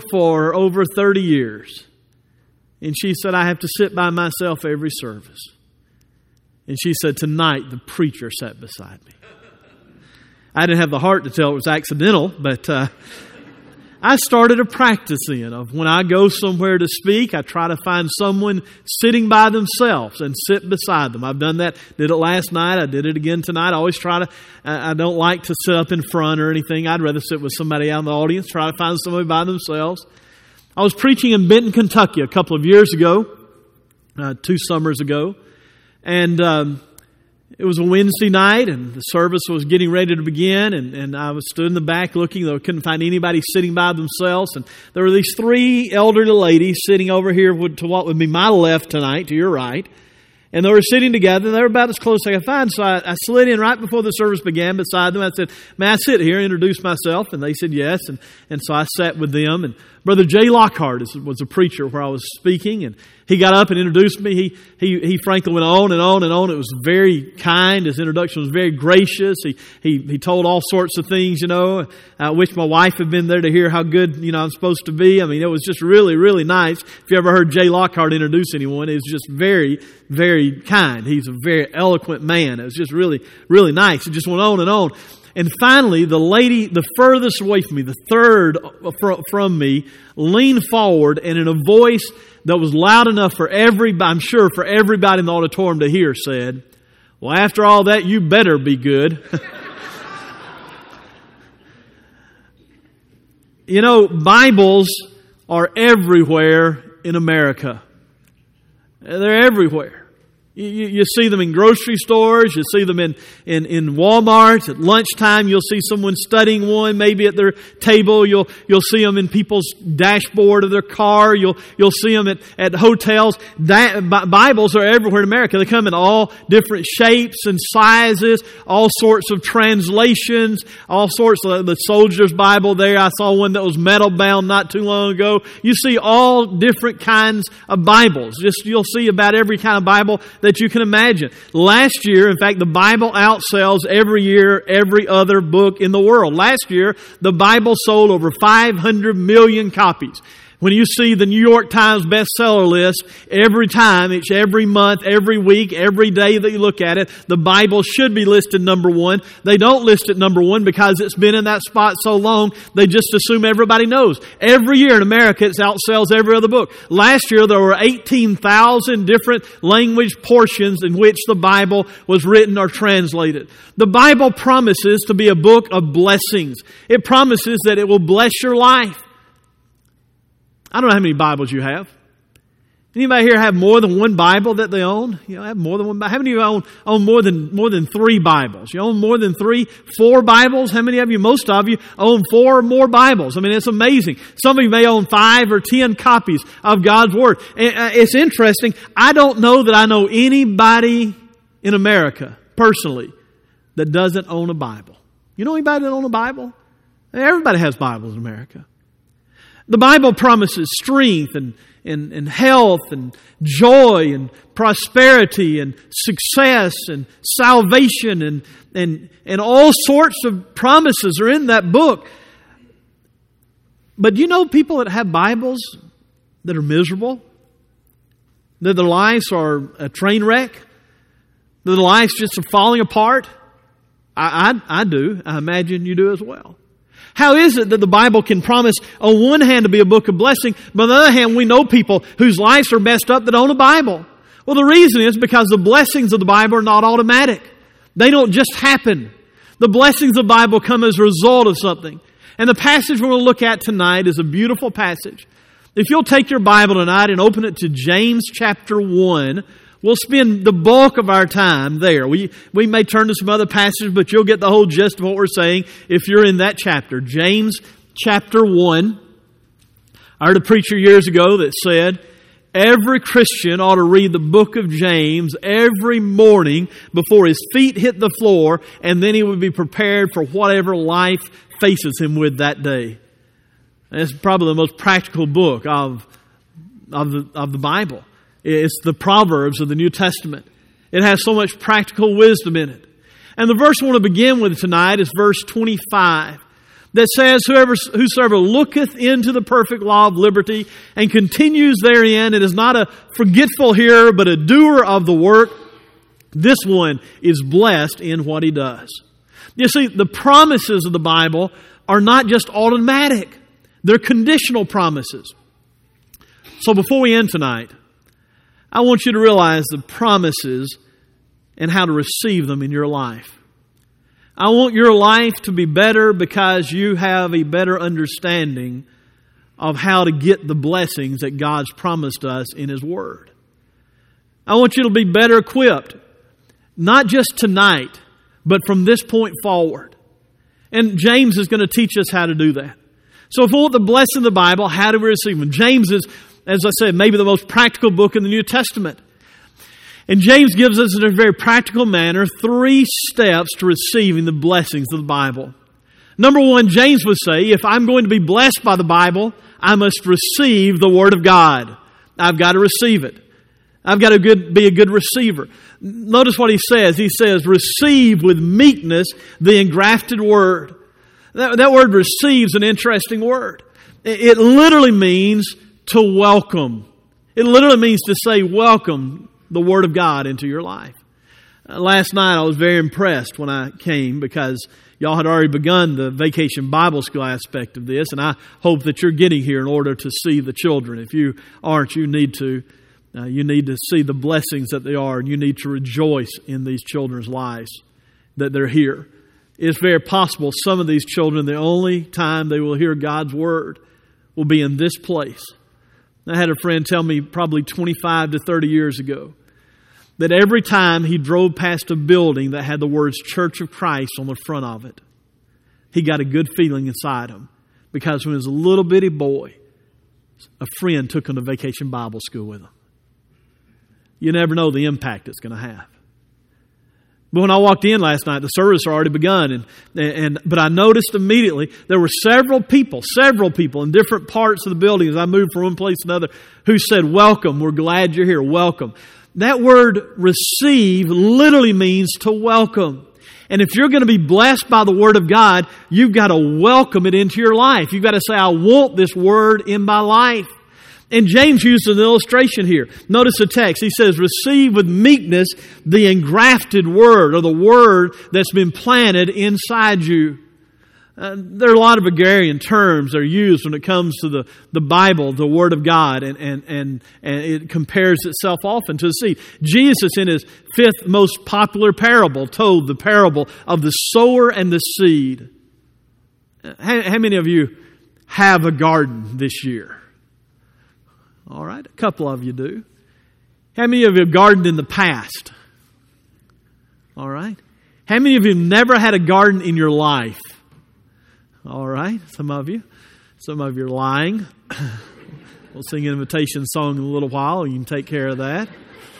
for over 30 years. And she said, I have to sit by myself every service. And she said, tonight the preacher sat beside me. I didn't have the heart to tell it was accidental, but I started a practice then of when I go somewhere to speak, I try to find someone sitting by themselves and sit beside them. I've done that. Did it last night. I did it again tonight. I always try to, I don't like to sit up in front or anything. I'd rather sit with somebody out in the audience, try to find somebody by themselves. I was preaching in Benton, Kentucky a couple of years ago, 2 summers ago, and it was a Wednesday night, and the service was getting ready to begin, and I was stood in the back looking, though I couldn't find anybody sitting by themselves, and there were these 3 elderly ladies sitting over here to what would be my left tonight, to your right, and they were sitting together, and they were about as close as I could find, so I slid in right before the service began beside them. I said, may I sit here, introduce myself, and they said yes, and so I sat with them, and Brother Jay Lockhart was a preacher where I was speaking, and he got up and introduced me. He frankly went on and on and on. It was very kind. His introduction was very gracious. He told all sorts of things, I wish my wife had been there to hear how good, I'm supposed to be. I mean, it was just really, really nice. If you ever heard Jay Lockhart introduce anyone, it was just very, very kind. He's a very eloquent man. It was just really, really nice. It just went on and on. And finally, the lady, the furthest away from me, the third from me, leaned forward and in a voice that was loud enough for everybody, I'm sure for everybody in the auditorium to hear, said, well, after all that, you better be good. Bibles are everywhere in America. They're everywhere. You see them in grocery stores. You see them in Walmart. At lunchtime, you'll see someone studying one, maybe at their table. You'll see them in people's dashboard of their car. You'll see them at hotels. Bibles are everywhere in America. They come in all different shapes and sizes, all sorts of translations, all sorts of the soldier's Bible there. I saw one that was metal bound not too long ago. You see all different kinds of Bibles. You'll see about every kind of Bible that you can imagine. Last year, in fact, the Bible outsells every year every other book in the world. Last year, the Bible sold over 500 million copies. When you see the New York Times bestseller list, every time, it's every month, every week, every day that you look at it, the Bible should be listed number 1. They don't list it number 1 because it's been in that spot so long, they just assume everybody knows. Every year in America, it outsells every other book. Last year, there were 18,000 different language portions in which the Bible was written or translated. The Bible promises to be a book of blessings. It promises that it will bless your life. I don't know how many Bibles you have. Anybody here have more than one Bible that they own? Have more than one Bible. How many of you own more than 3 Bibles? You own more than 3, 4 Bibles? How many of you? Most of you own 4 or more Bibles. I mean, it's amazing. Some of you may own 5 or 10 copies of God's Word. It's interesting. I don't know that I know anybody in America, personally, that doesn't own a Bible. You know anybody that owns a Bible? Everybody has Bibles in America. The Bible promises strength and health and joy and prosperity and success and salvation and all sorts of promises are in that book. But do you know people that have Bibles that are miserable? That their lives are a train wreck? That their lives just are falling apart? I do. I imagine you do as well. How is it that the Bible can promise on one hand to be a book of blessing, but on the other hand we know people whose lives are messed up that own a Bible? Well, the reason is because the blessings of the Bible are not automatic. They don't just happen. The blessings of the Bible come as a result of something. And the passage we're going to look at tonight is a beautiful passage. If you'll take your Bible tonight and open it to James chapter 1, we'll spend the bulk of our time there. We may turn to some other passages, but you'll get the whole gist of what we're saying if you're in that chapter. James chapter 1. I heard a preacher years ago that said, every Christian ought to read the book of James every morning before his feet hit the floor, and then he would be prepared for whatever life faces him with that day. And it's probably the most practical book of the Bible. It's the Proverbs of the New Testament. It has so much practical wisdom in it. And the verse I want to begin with tonight is verse 25. that says, whosoever looketh into the perfect law of liberty and continues therein, and is not a forgetful hearer, but a doer of the work, this one is blessed in what he does. You see, the promises of the Bible are not just automatic. They're conditional promises. So before we end tonight, I want you to realize the promises and how to receive them in your life. I want your life to be better because you have a better understanding of how to get the blessings that God's promised us in His Word. I want you to be better equipped, not just tonight, but from this point forward. And James is going to teach us how to do that. So if we want the blessing of the Bible, how do we receive them? James is, as I said, maybe the most practical book in the New Testament. And James gives us in a very practical manner 3 steps to receiving the blessings of the Bible. Number 1, James would say, if I'm going to be blessed by the Bible, I must receive the Word of God. I've got to receive it. I've got to be a good receiver. Notice what he says. He says, receive with meekness the engrafted Word. That word receive is an interesting word. It literally means to welcome. It literally means to say welcome the Word of God into your life. Last night I was very impressed when I came because y'all had already begun the Vacation Bible School aspect of this, and I hope that you're getting here in order to see the children. If you aren't, you need to. You need to see the blessings that they are, and you need to rejoice in these children's lives that they're here. It's very possible some of these children, the only time they will hear God's Word will be in this place. I had a friend tell me probably 25 to 30 years ago that every time he drove past a building that had the words Church of Christ on the front of it, he got a good feeling inside him. Because when he was a little bitty boy, a friend took him to Vacation Bible School with him. You never know the impact it's going to have. But when I walked in last night, the service had already begun, but I noticed immediately there were several people in different parts of the building as I moved from one place to another who said, welcome, we're glad you're here, welcome. That word receive literally means to welcome. And if you're going to be blessed by the Word of God, you've got to welcome it into your life. You've got to say, I want this Word in my life. And James uses an illustration here. Notice the text. He says, receive with meekness the engrafted Word, or the Word that's been planted inside you. There are a lot of agrarian terms that are used when it comes to the Bible, the Word of God, and it compares itself often to the seed. Jesus, in His 5th most popular parable, told the parable of the sower and the seed. How many of you have a garden this year? All right, a couple of you do. How many of you have gardened in the past? All right. How many of you have never had a garden in your life? All right, some of you. Some of you are lying. We'll sing an invitation song in a little while, and you can take care of that.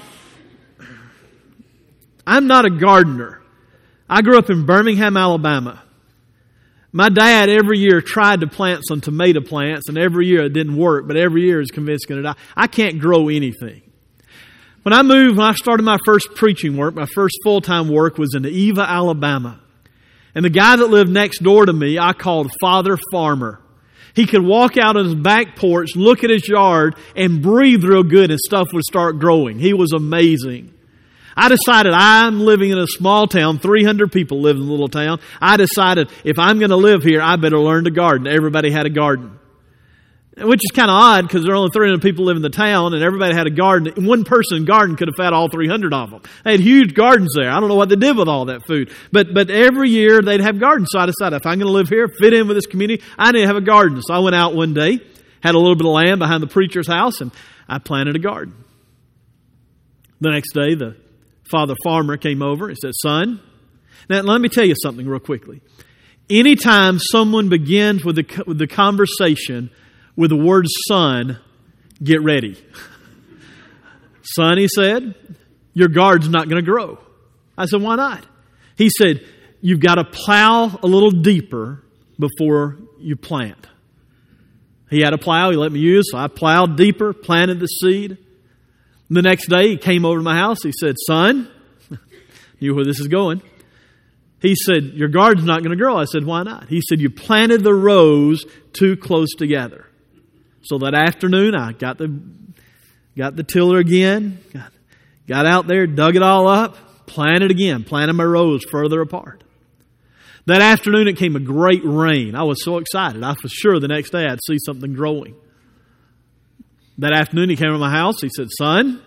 I'm not a gardener. I grew up in Birmingham, Alabama. My dad every year tried to plant some tomato plants, and every year it didn't work, but every year is convinced it's going to die. I can't grow anything. When I started my first preaching work, my first full-time work was in Eva, Alabama. And the guy that lived next door to me, I called Father Farmer. He could walk out on his back porch, look at his yard, and breathe real good, and stuff would start growing. He was amazing. I decided I'm living in a small town. 300 people live in a little town. I decided if I'm going to live here, I better learn to garden. Everybody had a garden. Which is kind of odd because there are only 300 people live in the town and everybody had a garden. One person garden could have fed all 300 of them. They had huge gardens there. I don't know what they did with all that food. But every year they'd have gardens. So I decided if I'm going to live here, fit in with this community, I need to have a garden. So I went out one day, had a little bit of land behind the preacher's house, and I planted a garden. The next day, the Father Farmer came over and said, son, now let me tell you something real quickly. Anytime someone begins with the conversation with the word son, get ready. Son, he said, your garden's not going to grow. I said, why not? He said, you've got to plow a little deeper before you plant. He had a plow he let me use, so I plowed deeper, planted the seed. The next day he came over to my house. He said, son, knew where this is going. He said, your garden's not going to grow. I said, why not? He said, you planted the rows too close together. So that afternoon, I got the tiller again, got out there, dug it all up, planted my rows further apart. That afternoon, it came a great rain. I was so excited. I was sure the next day I'd see something growing. That afternoon, he came to my house. He said, son,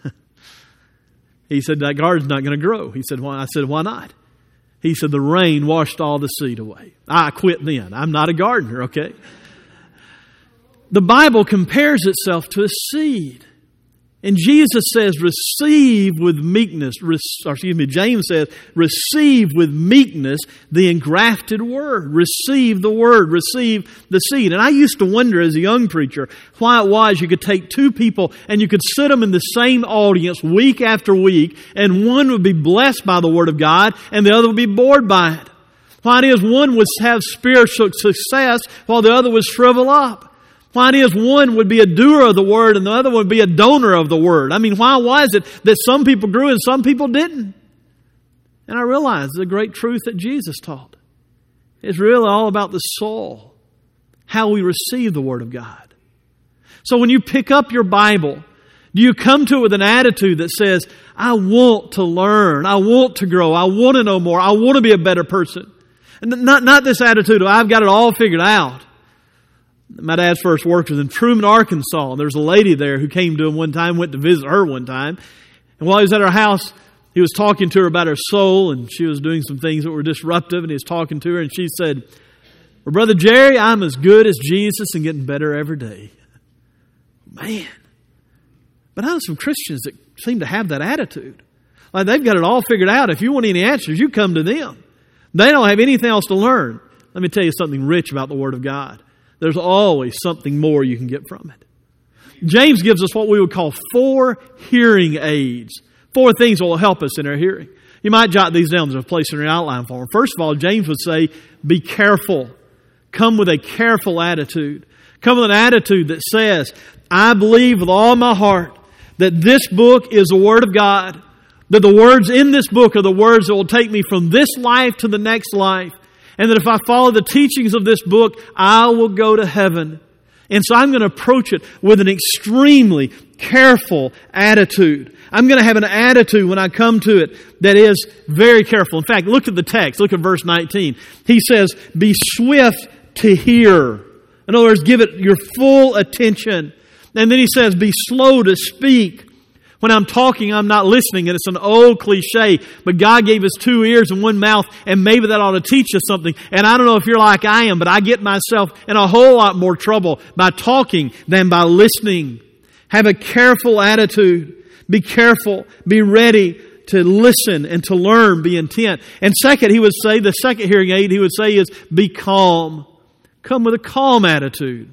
he said, that garden's not going to grow. He said, why? I said, why not? He said, the rain washed all the seed away. I quit then. I'm not a gardener, okay? The Bible compares itself to a seed. And Jesus says, receive with meekness, James says, receive with meekness the engrafted word. Receive the word, receive the seed. And I used to wonder as a young preacher why it was you could take two people and you could sit them in the same audience week after week, and one would be blessed by the Word of God and the other would be bored by it. Why it is one would have spiritual success while the other would shrivel up. Why it is one would be a doer of the Word and the other would be a donor of the Word. I mean, why was it that some people grew and some people didn't? And I realized the great truth that Jesus taught. It's really all about the soul, how we receive the Word of God. So when you pick up your Bible, do you come to it with an attitude that says, I want to learn, I want to grow, I want to know more, I want to be a better person? And not this attitude of, I've got it all figured out. My dad's first work was in Truman, Arkansas. And there was a lady there who came to him one time, went to visit her one time. And while he was at her house, he was talking to her about her soul, and she was doing some things that were disruptive, and he was talking to her, and she said, well, Brother Jerry, I'm as good as Jesus and getting better every day. Man. But I know some Christians that seem to have that attitude. Like they've got it all figured out. If you want any answers, you come to them. They don't have anything else to learn. Let me tell you something rich about the Word of God. There's always something more you can get from it. James gives us what we would call 4 hearing aids. 4 things that will help us in our hearing. You might jot these down. There's a place in your outline for them. First of all, James would say, be careful. Come with a careful attitude. Come with an attitude that says, I believe with all my heart that this book is the Word of God. That the words in this book are the words that will take me from this life to the next life. And that if I follow the teachings of this book, I will go to heaven. And so I'm going to approach it with an extremely careful attitude. I'm going to have an attitude when I come to it that is very careful. In fact, look at the text. Look at verse 19. He says, be swift to hear. In other words, give it your full attention. And then he says, be slow to speak. When I'm talking, I'm not listening. And it's an old cliche, but God gave us 2 ears and 1 mouth, and maybe that ought to teach us something. And I don't know if you're like I am, but I get myself in a whole lot more trouble by talking than by listening. Have a careful attitude. Be careful. Be ready to listen and to learn. Be intent. And second, he would say, the second hearing aid he would say is, be calm. Come with a calm attitude.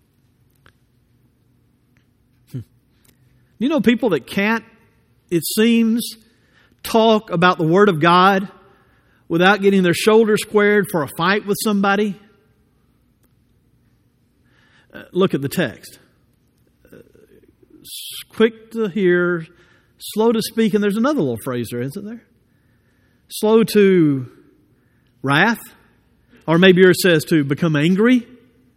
You know people that can't, it seems, talk about the Word of God without getting their shoulders squared for a fight with somebody? Look at the text. Quick to hear, slow to speak, and there's another little phrase there, isn't there? Slow to wrath, or maybe it says to become angry.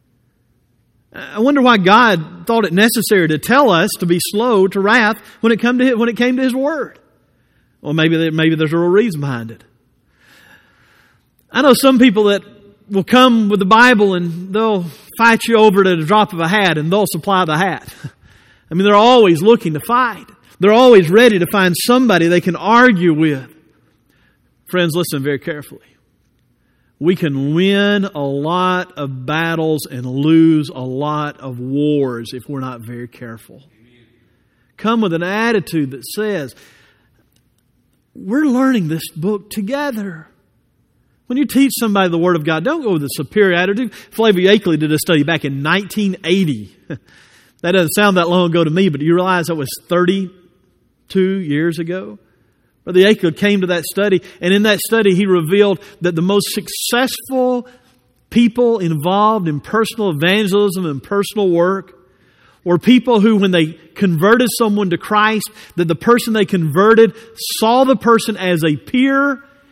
I wonder why God thought it necessary to tell us to be slow to wrath when it came to His Word. Well, maybe there's a real reason behind it. I know some people that will come with the Bible and they'll fight you over it at a drop of a hat, and they'll supply the hat. I mean, they're always looking to fight. They're always ready to find somebody they can argue with. Friends, listen very carefully. We can win a lot of battles and lose a lot of wars if we're not very careful. Come with an attitude that says, we're learning this book together. When you teach somebody the Word of God, don't go with a superior attitude. Flavia Yakeley did a study back in 1980. That doesn't sound that long ago to me, but do you realize that was 32 years ago? Brother Yakeley came to that study, and in that study he revealed that the most successful people involved in personal evangelism and personal work were people who, when they converted someone to Christ, that the person they converted saw the person as a peer,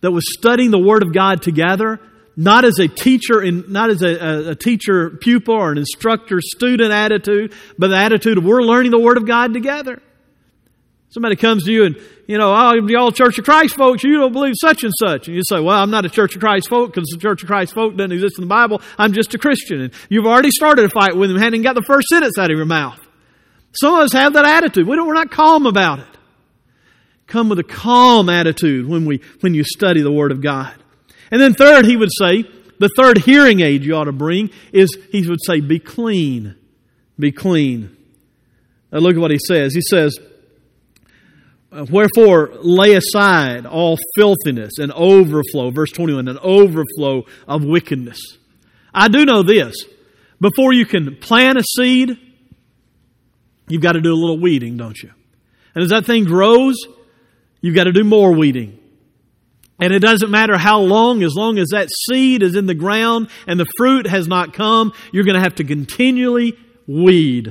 that was studying the Word of God together, not as a teacher, not as a teacher pupil or an instructor student attitude, but the attitude of we're learning the Word of God together. Somebody comes to you and, oh, y'all Church of Christ folks, you don't believe such and such. And you say, well, I'm not a Church of Christ folk because the Church of Christ folk doesn't exist in the Bible. I'm just a Christian. And you've already started a fight with them, hadn't even got the first sentence out of your mouth. Some of us have that attitude. We're not calm about it. Come with a calm attitude when you study the Word of God. And then third, he would say, the third hearing aid you ought to bring is, he would say, be clean. Be clean. Now look at what he says. He says, wherefore lay aside all filthiness and overflow. Verse 21, an overflow of wickedness. I do know this. Before you can plant a seed, you've got to do a little weeding, don't you? And as that thing grows, you've got to do more weeding. And it doesn't matter how long, as long as that seed is in the ground and the fruit has not come, you're going to have to continually weed.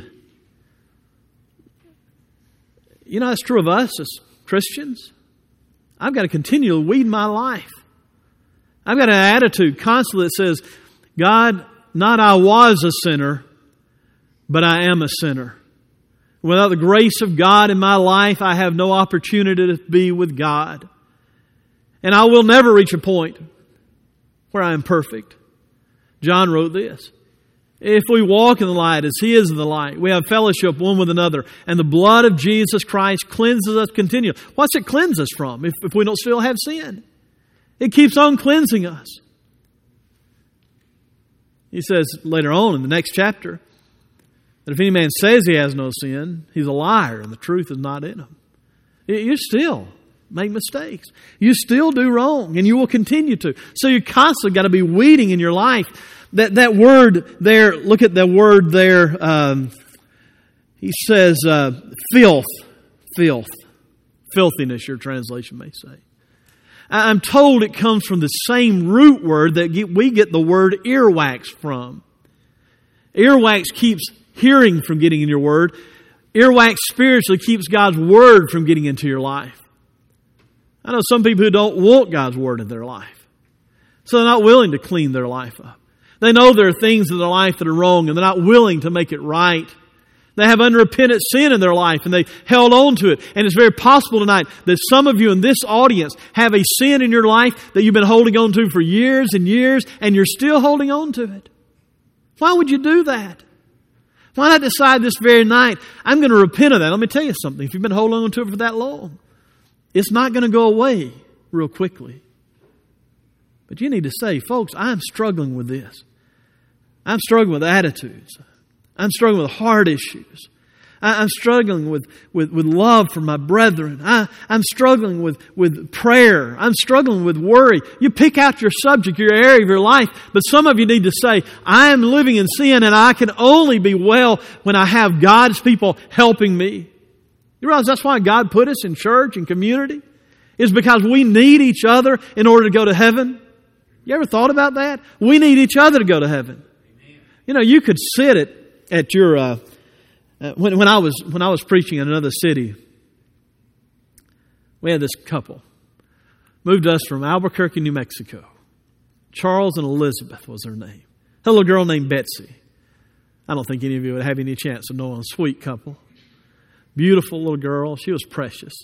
That's true of us as Christians. I've got to continually weed my life. I've got an attitude constantly that says, God, not I was a sinner, but I am a sinner. Without the grace of God in my life, I have no opportunity to be with God. And I will never reach a point where I am perfect. John wrote this. If we walk in the light as He is in the light, we have fellowship one with another, and the blood of Jesus Christ cleanses us continually. What's it cleanse us from if we don't still have sin? It keeps on cleansing us. He says later on in the next chapter that if any man says he has no sin, he's a liar and the truth is not in him. You still make mistakes. You still do wrong, and you will continue to. So you constantly got to be weeding in your life. That word there, look at the word there. He says, filth. Filthiness, your translation may say. I'm told it comes from the same root word that we get the word earwax from. Earwax keeps hearing from getting in your word. Earwax spiritually keeps God's word from getting into your life. I know some people who don't want God's word in their life. So they're not willing to clean their life up. They know there are things in their life that are wrong and they're not willing to make it right. They have unrepentant sin in their life and they held on to it. And it's very possible tonight that some of you in this audience have a sin in your life that you've been holding on to for years and years and you're still holding on to it. Why would you do that? Why not decide this very night, I'm going to repent of that? Let me tell you something. If you've been holding on to it for that long, it's not going to go away real quickly. But you need to say, folks, I'm struggling with this. I'm struggling with attitudes. I'm struggling with heart issues. I'm struggling with love for my brethren. I'm struggling with prayer. I'm struggling with worry. You pick out your subject, your area of your life, but some of you need to say, I am living in sin and I can only be well when I have God's people helping me. You realize that's why God put us in church and community? It's because we need each other in order to go to heaven. You ever thought about that? We need each other to go to heaven. You could sit at your when I was preaching in another city. We had this couple moved us from Albuquerque, New Mexico. Charles and Elizabeth was their name. A little girl named Betsy. I don't think any of you would have any chance of knowing a sweet couple. Beautiful little girl. She was precious.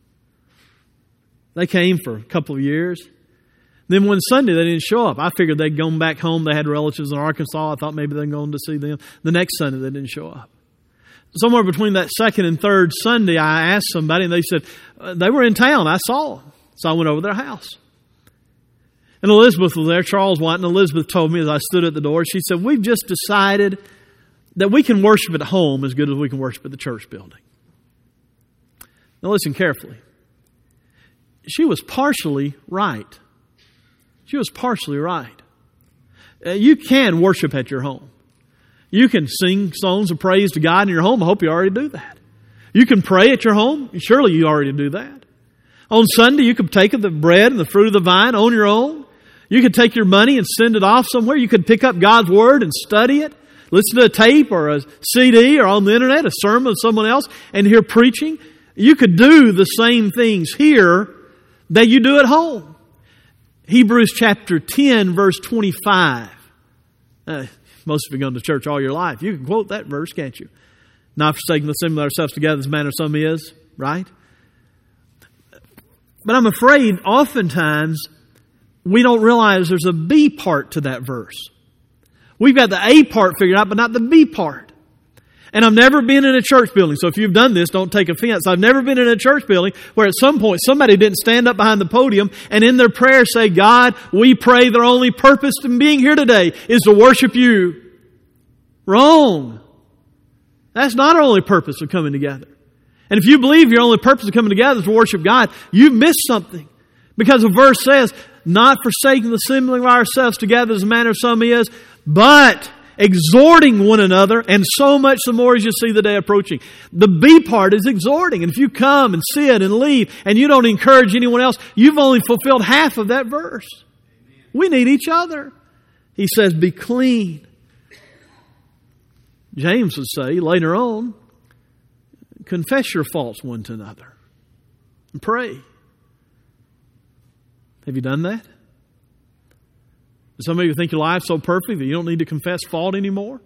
They came for a couple of years. Then one Sunday they didn't show up. I figured they'd gone back home. They had relatives in Arkansas. I thought maybe they'd gone to see them. The next Sunday they didn't show up. Somewhere between that second and third Sunday, I asked somebody and they said, they were in town. I saw them. So I went over to their house. And Elizabeth was there, Charles wasn't. And Elizabeth told me as I stood at the door, she said, we've just decided that we can worship at home as good as we can worship at the church building. Now listen carefully. She was partially right. She was partially right. You can worship at your home. You can sing songs of praise to God in your home. I hope you already do that. You can pray at your home. Surely you already do that. On Sunday, you could take the bread and the fruit of the vine on your own. You could take your money and send it off somewhere. You could pick up God's Word and study it. Listen to a tape or a CD or on the internet, a sermon of someone else, and hear preaching. You could do the same things here that you do at home. Hebrews chapter 10, verse 25. Most of you have gone to church all your life. You can quote that verse, can't you? Not forsaking the assembly of ourselves together as manner some is, right? But I'm afraid oftentimes we don't realize there's a B part to that verse. We've got the A part figured out, but not the B part. And I've never been in a church building, so if you've done this, don't take offense. I've never been in a church building where at some point somebody didn't stand up behind the podium and in their prayer say, God, we pray their only purpose in being here today is to worship you. Wrong. That's not our only purpose of coming together. And if you believe your only purpose of coming together is to worship God, you've missed something. Because the verse says, not forsaking the assembling of ourselves together as a manner of some is, but exhorting one another, and so much the more as you see the day approaching. The B part is exhorting. And if you come and sit and leave and you don't encourage anyone else, you've only fulfilled half of that verse. We need each other. He says, be clean. James would say later on, confess your faults one to another and pray. Have you done that? Some of you think your life's so perfect that you don't need to confess fault anymore?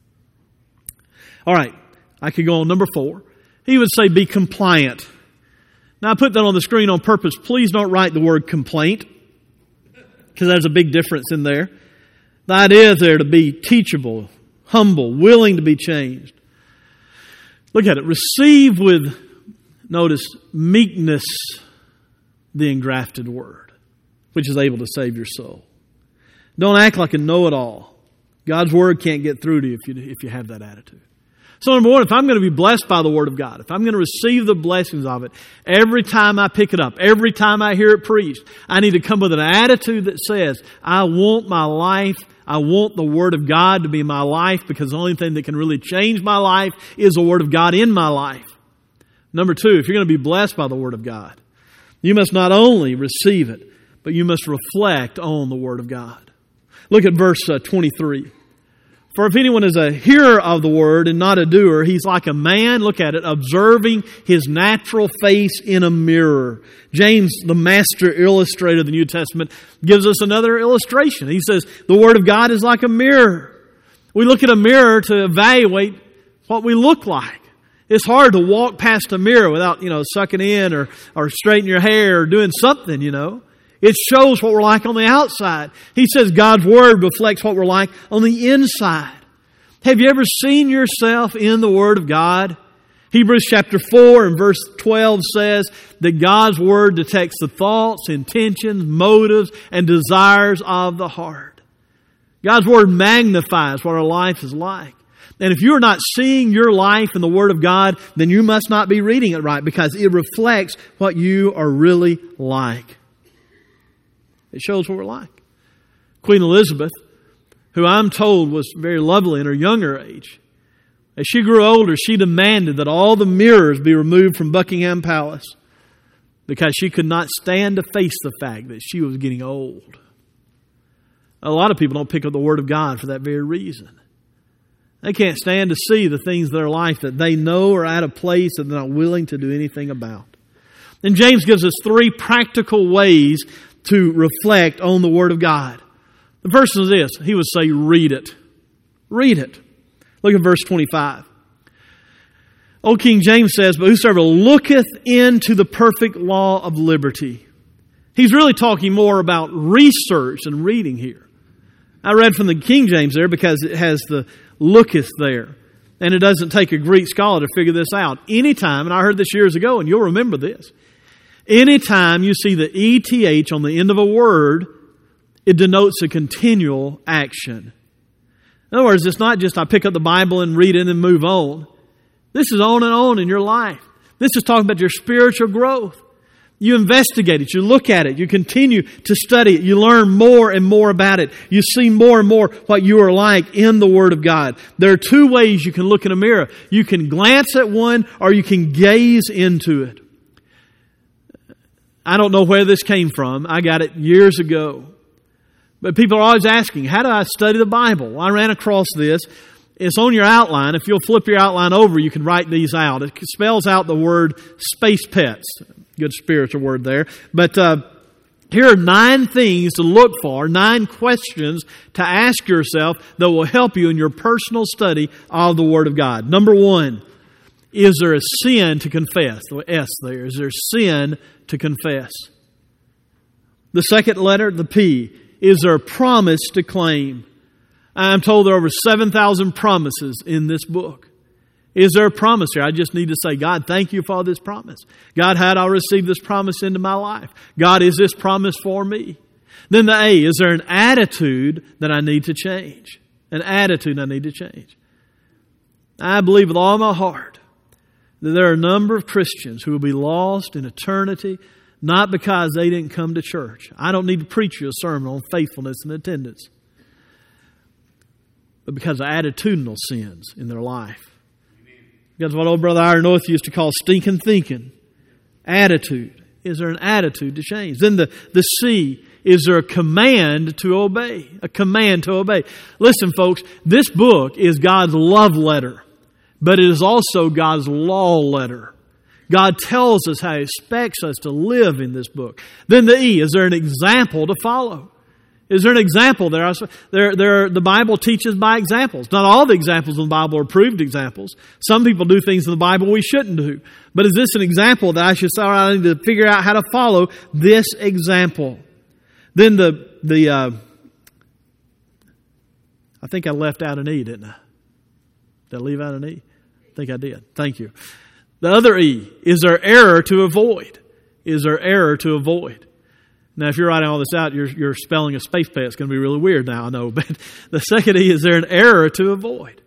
All right, I could go on number 4. He would say be compliant. Now I put that on the screen on purpose. Please don't write the word complaint, because there's a big difference in there. The idea is there to be teachable, humble, willing to be changed. Look at it. Receive with, notice, meekness the engrafted word, which is able to save your soul. Don't act like a know-it-all. God's Word can't get through to you if you have that attitude. So number 1, if I'm going to be blessed by the Word of God, if I'm going to receive the blessings of it, every time I pick it up, every time I hear it preached, I need to come with an attitude that says, I want my life, I want the Word of God to be my life, because the only thing that can really change my life is the Word of God in my life. Number 2, if you're going to be blessed by the Word of God, you must not only receive it, but you must reflect on the Word of God. Look at verse 23. For if anyone is a hearer of the word and not a doer, he's like a man, look at it, observing his natural face in a mirror. James, the master illustrator of the New Testament, gives us another illustration. He says, the Word of God is like a mirror. We look at a mirror to evaluate what we look like. It's hard to walk past a mirror without, sucking in or straightening your hair or doing something, It shows what we're like on the outside. He says God's Word reflects what we're like on the inside. Have you ever seen yourself in the Word of God? Hebrews chapter 4 and verse 12 says that God's Word detects the thoughts, intentions, motives, and desires of the heart. God's Word magnifies what our life is like. And if you're not seeing your life in the Word of God, then you must not be reading it right, because it reflects what you are really like. It shows what we're like. Queen Elizabeth, who I'm told was very lovely in her younger age, as she grew older, she demanded that all the mirrors be removed from Buckingham Palace, because she could not stand to face the fact that she was getting old. A lot of people don't pick up the Word of God for that very reason. They can't stand to see the things in their life that they know are out of place and they're not willing to do anything about. And James gives us 3 practical ways to reflect on the Word of God. The first is this. He would say, read it. Read it. Look at verse 25. Old King James says, but whosoever looketh into the perfect law of liberty. He's really talking more about research and reading here. I read from the King James there because it has the looketh there. And it doesn't take a Greek scholar to figure this out. Anytime, and I heard this years ago, and you'll remember this. Anytime you see the ETH on the end of a word, it denotes a continual action. In other words, it's not just I pick up the Bible and read it and move on. This is on and on in your life. This is talking about your spiritual growth. You investigate it. You look at it. You continue to study it. You learn more and more about it. You see more and more what you are like in the Word of God. There are 2 ways you can look in a mirror. You can glance at one, or you can gaze into it. I don't know where this came from. I got it years ago. But people are always asking, how do I study the Bible? Well, I ran across this. It's on your outline. If you'll flip your outline over, you can write these out. It spells out the word space pets. Good spiritual word there. But Here are 9 things to look for, 9 questions to ask yourself that will help you in your personal study of the Word of God. Number 1, is there a sin to confess? The S there. Is there sin to confess? The second letter, the P, is there a promise to claim? I'm told there are over 7,000 promises in this book. Is there a promise here? I just need to say, God, thank you for this promise. God, how did I receive this promise into my life? God, is this promise for me? Then the A, is there an attitude that I need to change? An attitude I need to change. I believe with all my heart that there are a number of Christians who will be lost in eternity, not because they didn't come to church. I don't need to preach you a sermon on faithfulness and attendance, but because of attitudinal sins in their life. That's what old Brother Iron North used to call stinking thinking. Attitude. Is there an attitude to change? Then the C, is there a command to obey? A command to obey. Listen, folks, this book is God's love letter, but it is also God's law letter. God tells us how He expects us to live in this book. Then the E, is there an example to follow? Is there an example there? The Bible teaches by examples. Not all the examples in the Bible are proved examples. Some people do things in the Bible we shouldn't do. But is this an example that I should say, I need to figure out how to follow this example? Then I think I left out an E, didn't I? Did I leave out an E? I think I did. Thank you. The other E, is there error to avoid? Is there error to avoid? Now, if you're writing all this out, you're spelling a space pad. It's going to be really weird now, I know. But the second E, is there an error to avoid?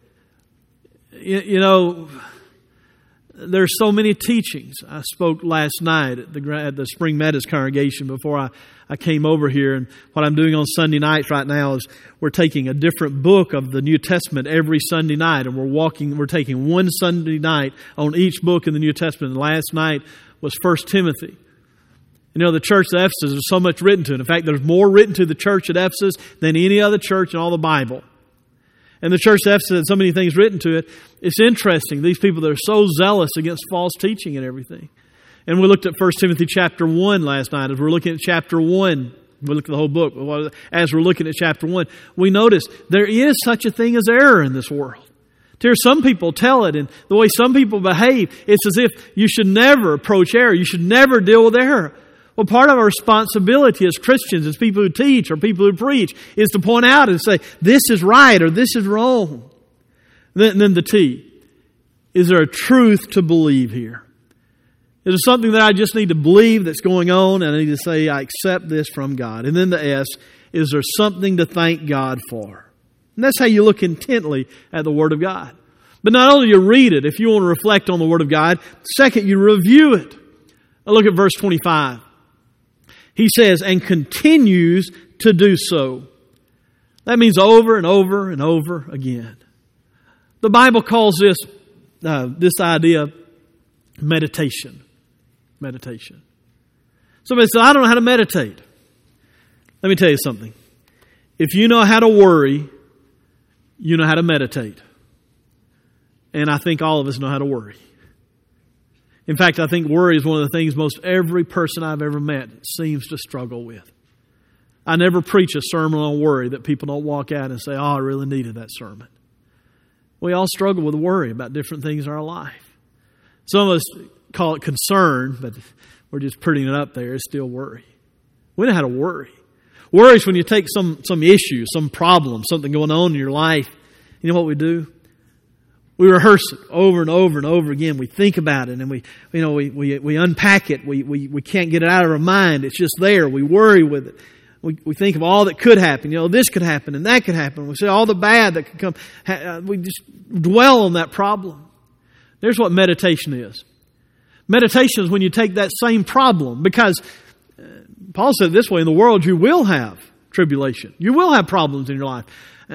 You know, there's so many teachings. I spoke last night at the Spring Meadows congregation before I came over here. And what I'm doing on Sunday nights right now is we're taking a different book of the New Testament every Sunday night. And we're taking one Sunday night on each book in the New Testament. And last night was 1 Timothy. You know, the church at Ephesus, there's so much written to it. In fact, there's more written to the church at Ephesus than any other church in all the Bible. And the church at Ephesus had so many things written to it. It's interesting, these people that are so zealous against false teaching and everything. And we looked at 1 Timothy chapter 1 last night. As we're looking at chapter 1, we looked at the whole book. As we're looking at chapter 1, we notice there is such a thing as error in this world. To hear some people tell it and the way some people behave, it's as if you should never approach error. You should never deal with error. Well, part of our responsibility as Christians, as people who teach or people who preach, is to point out and say, this is right or this is wrong. Then the T. Is there a truth to believe here? Is there something that I just need to believe that's going on and I need to say, I accept this from God? And then the S. Is there something to thank God for? And that's how you look intently at the Word of God. But not only you read it, if you want to reflect on the Word of God, second, you review it. Now look at verse 25. He says, and continues to do so. That means over and over and over again. The Bible calls this idea meditation. Meditation. Somebody said, I don't know how to meditate. Let me tell you something. If you know how to worry, you know how to meditate. And I think all of us know how to worry. In fact, I think worry is one of the things most every person I've ever met seems to struggle with. I never preach a sermon on worry that people don't walk out and say, oh, I really needed that sermon. We all struggle with worry about different things in our life. Some of us call it concern, but we're just putting it up there. It's still worry. We know how to worry. Worry is when you take some issue, some problem, something going on in your life. You know what we do? We rehearse it over and over and over again. We think about it and we unpack it. We can't get it out of our mind. It's just there. We worry with it. We think of all that could happen. You know, this could happen and that could happen. We say all the bad that could come. We just dwell on that problem. There's what meditation is. Meditation is when you take that same problem, because Paul said it this way, in the world you will have tribulation. You will have problems in your life.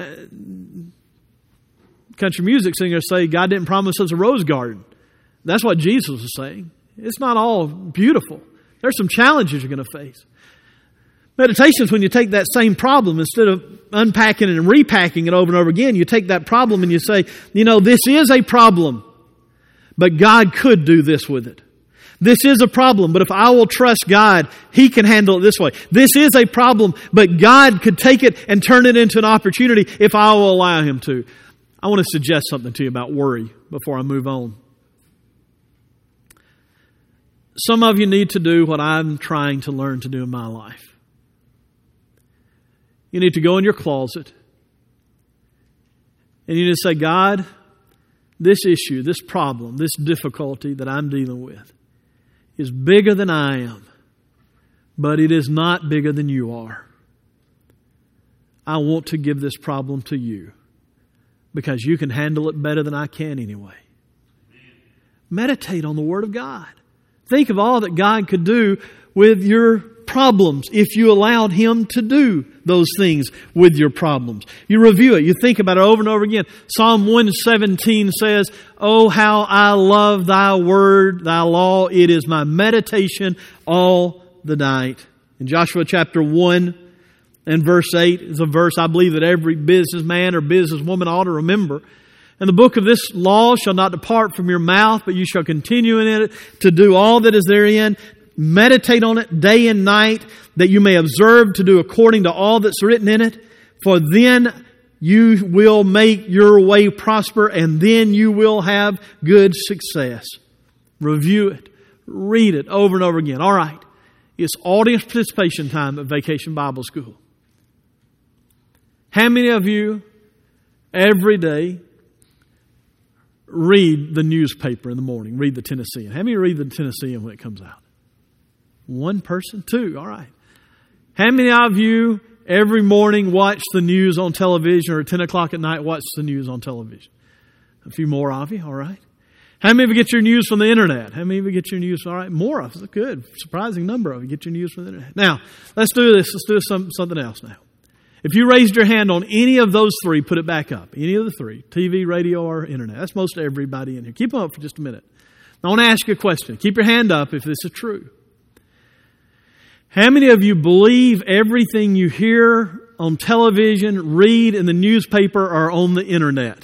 Country music singers say God didn't promise us a rose garden. That's what Jesus was saying. It's not all beautiful. There's some challenges you're going to face. Meditation is when you take that same problem, instead of unpacking it and repacking it over and over again, you take that problem and you say, you know, this is a problem, but God could do this with it. This is a problem, but if I will trust God, He can handle it this way. This is a problem, but God could take it and turn it into an opportunity if I will allow Him to. I want to suggest something to you about worry before I move on. Some of you need to do what I'm trying to learn to do in my life. You need to go in your closet and you need to say, God, this issue, this problem, this difficulty that I'm dealing with is bigger than I am, but it is not bigger than you are. I want to give this problem to you because you can handle it better than I can anyway. Meditate on the Word of God. Think of all that God could do with your problems if you allowed Him to do those things with your problems. You review it. You think about it over and over again. Psalm 117 says, "Oh, how I love Thy word, Thy law. It is my meditation all the night." In Joshua chapter 1 and verse 8 is a verse I believe that every businessman or businesswoman ought to remember. "And the book of this law shall not depart from your mouth, but you shall continue in it to do all that is therein. Meditate on it day and night, that you may observe to do according to all that's written in it. For then you will make your way prosper, and then you will have good success." Review it. Read it over and over again. All right. It's audience participation time at Vacation Bible School. How many of you every day read the newspaper in the morning? Read the Tennessean. How many read the Tennessean when it comes out? One person? Two. All right. How many of you every morning watch the news on television, or at 10 o'clock at night watch the news on television? A few more of you. All right. How many of you get your news from the internet? How many of you get your news? All right. More of us. Good. Surprising number of you get your news from the internet. Now, let's do this. Let's do something else now. If you raised your hand on any of those three, put it back up. Any of the three. TV, radio, or internet. That's most everybody in here. Keep them up for just a minute. I want to ask you a question. Keep your hand up if this is true. How many of you believe everything you hear on television, read in the newspaper, or on the internet?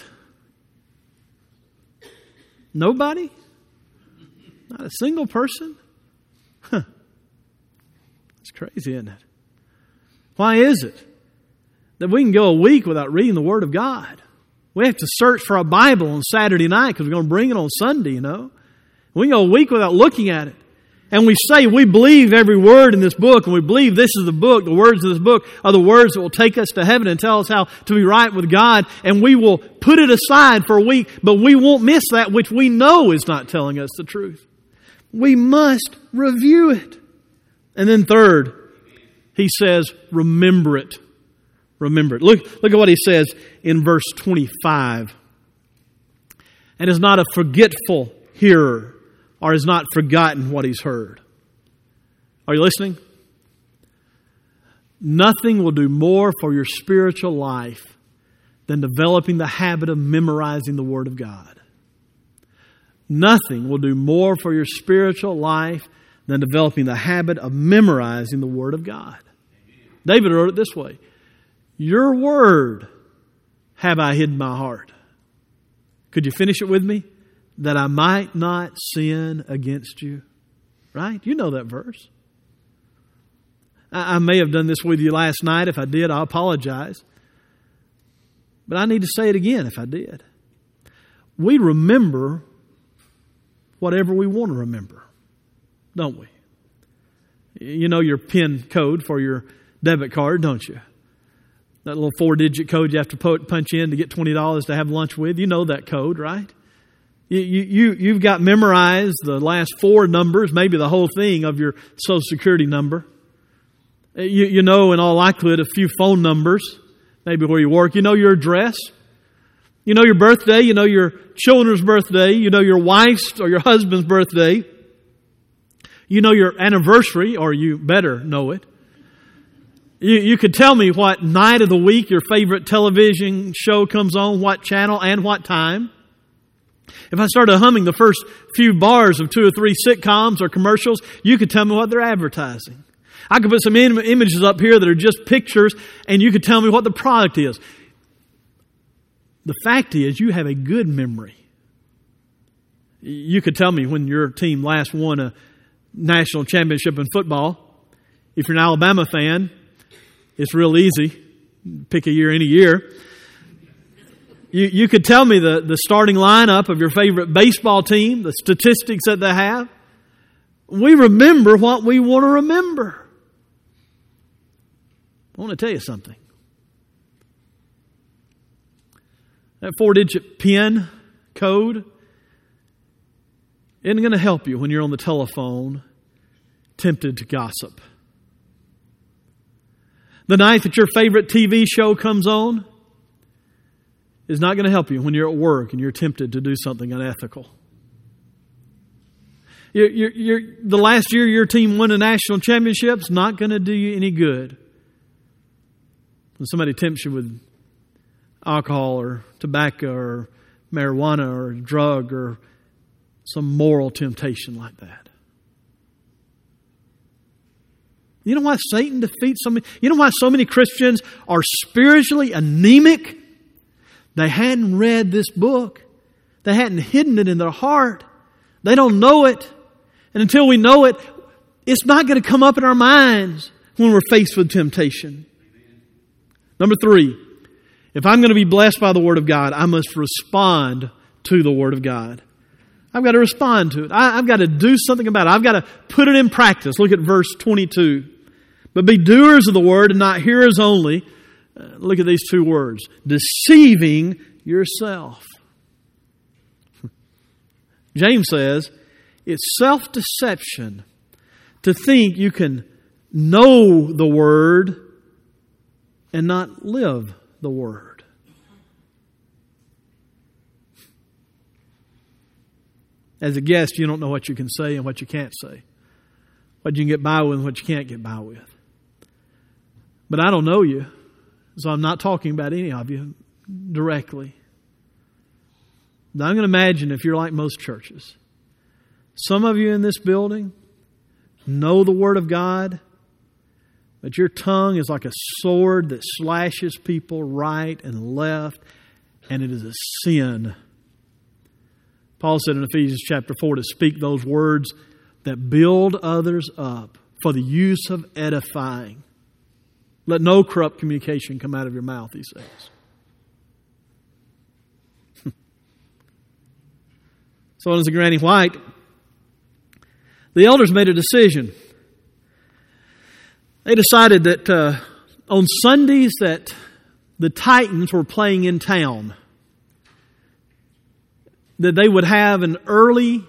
Nobody? Not a single person? Huh. It's crazy, isn't it? Why is it that we can go a week without reading the Word of God? We have to search for a Bible on Saturday night because we're going to bring it on Sunday, you know. We can go a week without looking at it. And we say we believe every word in this book, and we believe this is the book. The words of this book are the words that will take us to heaven and tell us how to be right with God. And we will put it aside for a week, but we won't miss that which we know is not telling us the truth. We must review it. And then third, he says, remember it. Remember it. Look at what he says in verse 25. "And is not a forgetful hearer, or has not forgotten what he's heard." Are you listening? Nothing will do more for your spiritual life than developing the habit of memorizing the Word of God. Nothing will do more for your spiritual life than developing the habit of memorizing the Word of God. David wrote it this way: "Your word have I hid in my heart." Could you finish it with me? "That I might not sin against you." Right? You know that verse. I may have done this with you last night. If I did, I apologize. But I need to say it again if I did. We remember whatever we want to remember, don't we? You know your PIN code for your debit card, don't you? That little 4-digit code you have to punch in to get $20 to have lunch with. You know that code, right? You've got memorized the last 4 numbers, maybe the whole thing of your Social Security number. You know, in all likelihood, a few phone numbers, maybe where you work. You know your address. You know your birthday. You know your children's birthday. You know your wife's or your husband's birthday. You know your anniversary, or you better know it. You could tell me what night of the week your favorite television show comes on, what channel and what time. If I started humming the first few bars of 2 or 3 sitcoms or commercials, you could tell me what they're advertising. I could put some images up here that are just pictures, and you could tell me what the product is. The fact is, you have a good memory. You could tell me when your team last won national championship in football. If you're an Alabama fan, it's real easy. Pick a year any year. You could tell me the starting lineup of your favorite baseball team, the statistics that they have. We remember what we want to remember. I want to tell you something. That 4-digit PIN code isn't going to help you when you're on the telephone tempted to gossip. The night that your favorite TV show comes on is not going to help you when you're at work and you're tempted to do something unethical. The last year your team won a national championship is not going to do you any good. When somebody tempts you with alcohol or tobacco or marijuana or a drug or some moral temptation like that. You know why Satan defeats so many? You know why so many Christians are spiritually anemic? They hadn't read this book. They hadn't hidden it in their heart. They don't know it. And until we know it, it's not going to come up in our minds when we're faced with temptation. Number 3, if I'm going to be blessed by the Word of God, I must respond to the Word of God. I've got to respond to it. I've got to do something about it. I've got to put it in practice. Look at verse 22. But be doers of the Word and not hearers only. Look at these 2 words. Deceiving yourself. James says, it's self-deception to think you can know the Word and not live the Word. As a guest, you don't know what you can say and what you can't say. What you can get by with and what you can't get by with. But I don't know you, so I'm not talking about any of you directly. Now I'm going to imagine if you're like most churches. Some of you in this building know the Word of God, but your tongue is like a sword that slashes people right and left, and it is a sin. Paul said in Ephesians chapter 4 to speak those words that build others up for the use of edifying. Let no corrupt communication come out of your mouth, he says. So as a Granny White, the elders made a decision. They decided that on Sundays that the Titans were playing in town, that they would have an early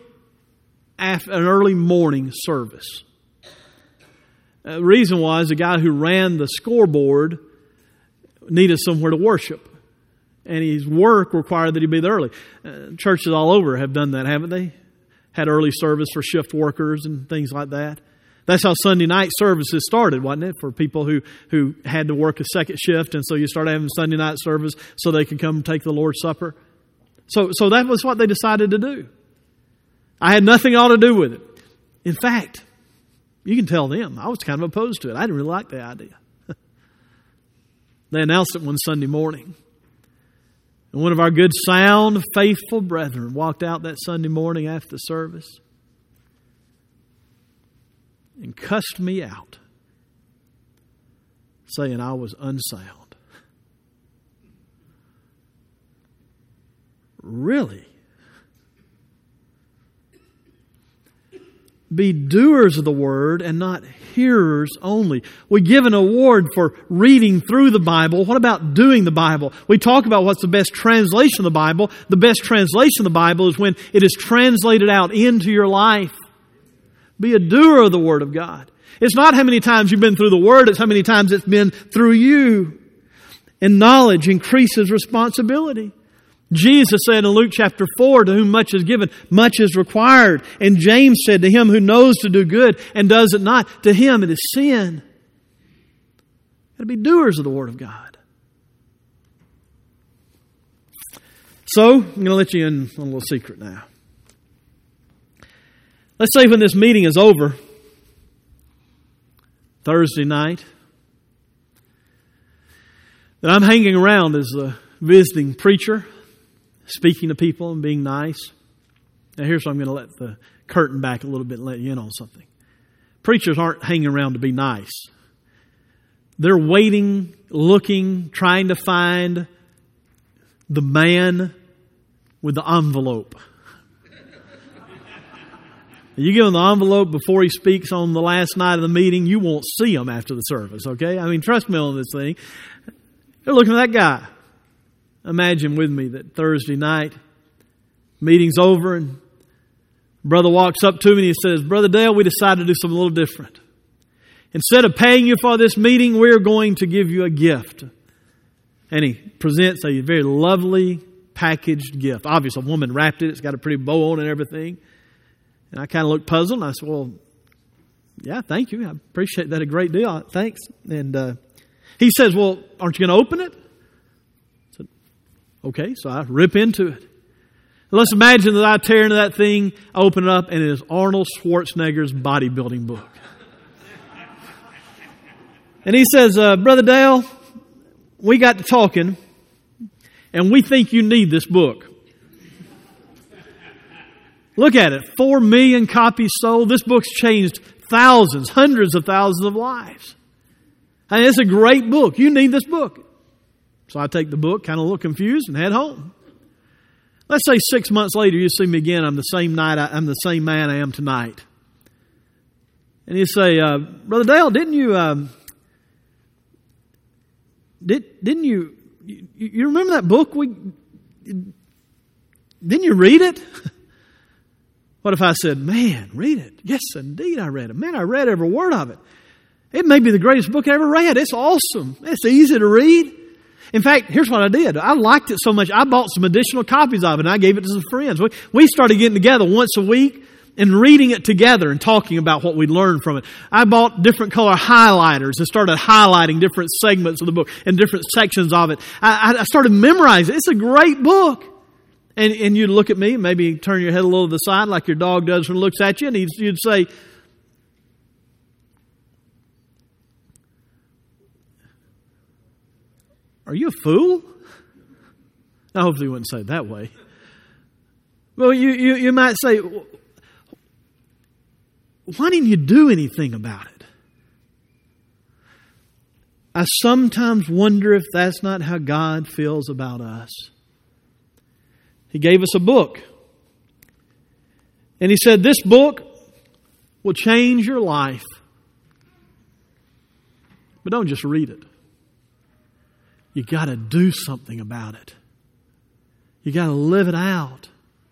morning service. The reason was the guy who ran the scoreboard needed somewhere to worship. And his work required that he be there early. Churches all over have done that, haven't they? Had early service for shift workers and things like that. That's how Sunday night services started, wasn't it? For people who had to work a second shift, and so you started having Sunday night service so they could come take the Lord's Supper. So that was what they decided to do. I had nothing at all to do with it. In fact, you can tell them, I was kind of opposed to it. I didn't really like the idea. They announced it one Sunday morning. And one of our good, sound, faithful brethren walked out that Sunday morning after the service and cussed me out, saying I was unsound. Really? Be doers of the Word and not hearers only. We give an award for reading through the Bible. What about doing the Bible? We talk about what's the best translation of the Bible. The best translation of the Bible is when it is translated out into your life. Be a doer of the Word of God. It's not how many times you've been through the Word, it's how many times it's been through you. And knowledge increases responsibility. Jesus said in Luke chapter 4, to whom much is given, much is required. And James said, to him who knows to do good and does it not, to him it is sin. You've got to be doers of the Word of God. So, I'm going to let you in on a little secret now. Let's say when this meeting is over, Thursday night, that I'm hanging around as a visiting preacher, speaking to people and being nice. Now here's where I'm going to let the curtain back a little bit and let you in on something. Preachers aren't hanging around to be nice. They're waiting, looking, trying to find the man with the envelope. You give him the envelope before he speaks on the last night of the meeting, you won't see him after the service, okay? I mean, trust me on this thing. They're looking at that guy. Imagine with me that Thursday night, meeting's over, and brother walks up to me and he says, Brother Dale, we decided to do something a little different. Instead of paying you for this meeting, we're going to give you a gift. And he presents a very lovely packaged gift. Obviously, a woman wrapped it. It's got a pretty bow on it and everything. And I kind of looked puzzled. And I said, well, yeah, thank you. I appreciate that a great deal. Thanks. And he says, well, aren't you going to open it? I said, okay. So I rip into it. Let's imagine that I tear into that thing, open it up, and it is Arnold Schwarzenegger's bodybuilding book. And he says, Brother Dale, we got to talking, and we think you need this book. Look at it. 4 million copies sold. This book's changed thousands, hundreds of thousands of lives. And it's a great book. You need this book. So I take the book, kind of look confused, and head home. Let's say 6 months later, you see me again. I'm the same man I am tonight. And you say, Brother Dale, didn't you remember that book? Didn't you read it? What if I said, man, read it? Yes, indeed, I read it. Man, I read every word of it. It may be the greatest book I ever read. It's awesome. It's easy to read. In fact, here's what I did. I liked it so much, I bought some additional copies of it, and I gave it to some friends. We started getting together once a week and reading it together and talking about what we learned from it. I bought different color highlighters and started highlighting different segments of the book and different sections of it. I started memorizing it. It's a great book. And you'd look at me, maybe turn your head a little to the side like your dog does when it looks at you, and you'd say, are you a fool? Now, hopefully you wouldn't say it that way. Well, you might say, why didn't you do anything about it? I sometimes wonder if that's not how God feels about us. He gave us a book. And He said, this book will change your life. But don't just read it. You got to do something about it. You got to live it out.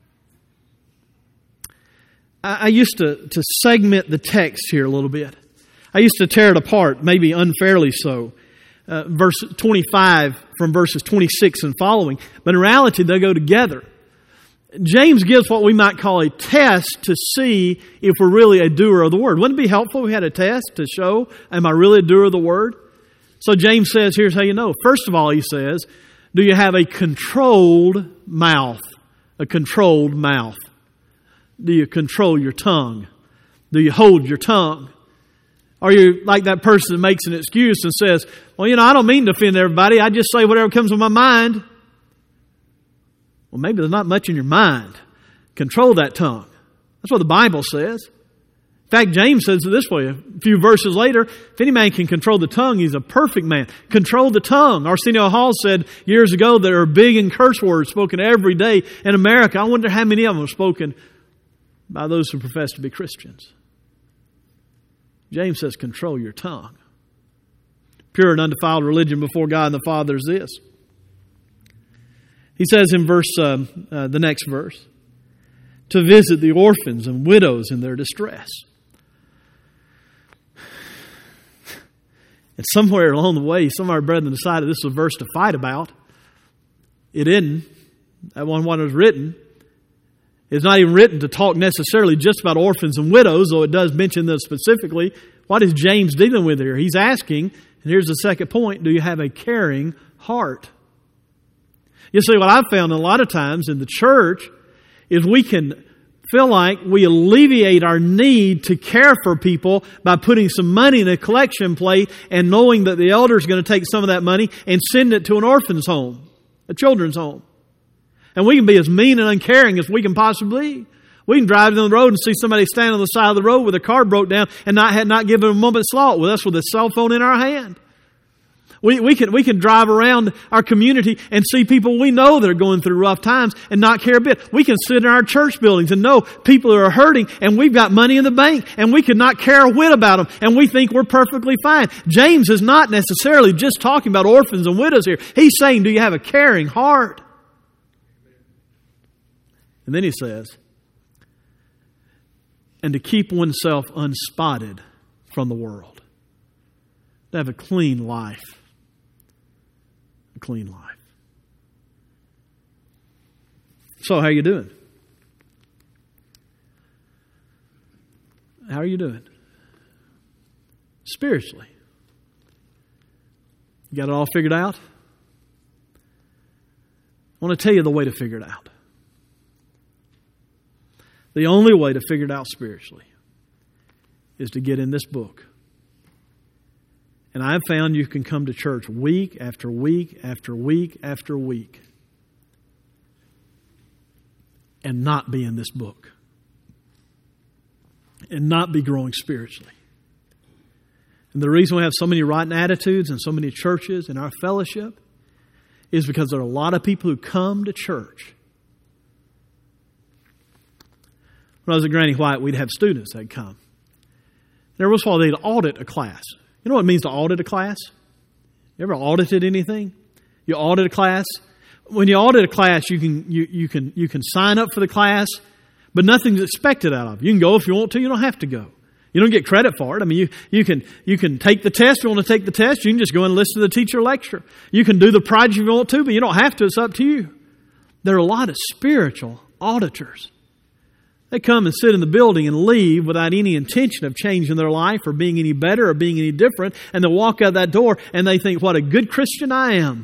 I used to segment the text here a little bit. I used to tear it apart, maybe unfairly so. Verse 25 from verses 26 and following. But in reality, they go together. James gives what we might call a test to see if we're really a doer of the word. Wouldn't it be helpful if we had a test to show, am I really a doer of the word? So James says, here's how you know. First of all, he says, do you have a controlled mouth? A controlled mouth. Do you control your tongue? Do you hold your tongue? Are you like that person that makes an excuse and says, well, I don't mean to offend everybody. I just say whatever comes to my mind. Well, maybe there's not much in your mind. Control that tongue. That's what the Bible says. In fact, James says it this way, a few verses later, if any man can control the tongue, he's a perfect man. Control the tongue. Arsenio Hall said years ago there are big and curse words spoken every day in America. I wonder how many of them are spoken by those who profess to be Christians. James says, control your tongue. Pure and undefiled religion before God and the Father is this. He says in the next verse, to visit the orphans and widows in their distress. And somewhere along the way, some of our brethren decided this was a verse to fight about. It isn't. That one was written. It's not even written to talk necessarily just about orphans and widows, though it does mention them specifically. What is James dealing with here? He's asking, and here's the second point, do you have a caring heart? You see, what I've found a lot of times in the church is we can feel like we alleviate our need to care for people by putting some money in a collection plate and knowing that the elder is going to take some of that money and send it to an orphan's home, a children's home. And we can be as mean and uncaring as we can possibly be. We can drive down the road and see somebody standing on the side of the road with their car broke down and not given a moment's thought with us with a cell phone in our hand. We can drive around our community and see people we know that are going through rough times and not care a bit. We can sit in our church buildings and know people who are hurting, and we've got money in the bank, and we could not care a whit about them, and we think we're perfectly fine. James is not necessarily just talking about orphans and widows here. He's saying, do you have a caring heart? And then he says, and to keep oneself unspotted from the world. To have a clean life. A clean life. So how are you doing? How are you doing? Spiritually. You got it all figured out? I want to tell you the way to figure it out. The only way to figure it out spiritually is to get in this book. And I've found you can come to church week after week after week after week and not be in this book. And not be growing spiritually. And the reason we have so many rotten attitudes and so many churches in our fellowship is because there are a lot of people who come to church. When I was at Granny White, we'd have students that'd come. And every once in a while, they'd audit a class. You know what it means to audit a class? You ever audited anything? You audit a class. When you audit a class, you can sign up for the class, but nothing's expected out of it. You can go if you want to. You don't have to go. You don't get credit for it. I mean, you can take the test. If you want to take the test, you can just go and listen to the teacher lecture. You can do the project if you want to, but you don't have to. It's up to you. There are a lot of spiritual auditors. They come and sit in the building and leave without any intention of changing their life or being any better or being any different. And they'll walk out that door and they think, what a good Christian I am.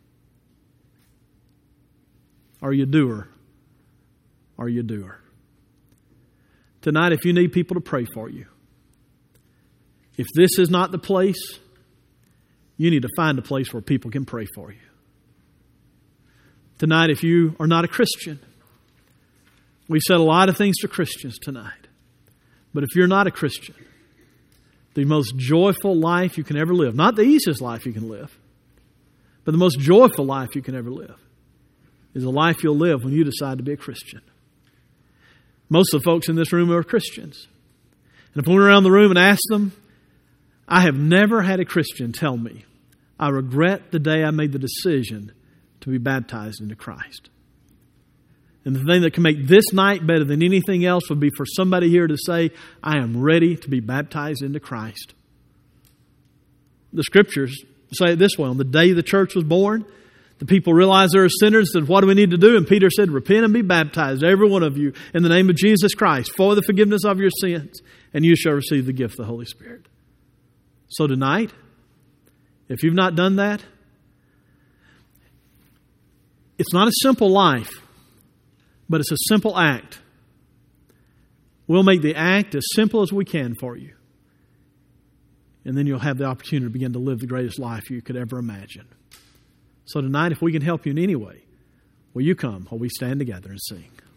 Are you a doer? Are you a doer? Tonight, if you need people to pray for you, if this is not the place, you need to find a place where people can pray for you. Tonight, if you are not a Christian, we said a lot of things to Christians tonight. But if you're not a Christian, the most joyful life you can ever live, not the easiest life you can live, but the most joyful life you can ever live, is a life you'll live when you decide to be a Christian. Most of the folks in this room are Christians. And if we went around the room and asked them, I have never had a Christian tell me, I regret the day I made the decision to be baptized into Christ. And the thing that can make this night better than anything else would be for somebody here to say, I am ready to be baptized into Christ. The Scriptures say it this way. On the day the church was born, the people realized they were sinners and said, what do we need to do? And Peter said, repent and be baptized, every one of you, in the name of Jesus Christ, for the forgiveness of your sins, and you shall receive the gift of the Holy Spirit. So tonight, if you've not done that, it's not a simple life, but it's a simple act. We'll make the act as simple as we can for you. And then you'll have the opportunity to begin to live the greatest life you could ever imagine. So tonight, if we can help you in any way, will you come while we stand together and sing?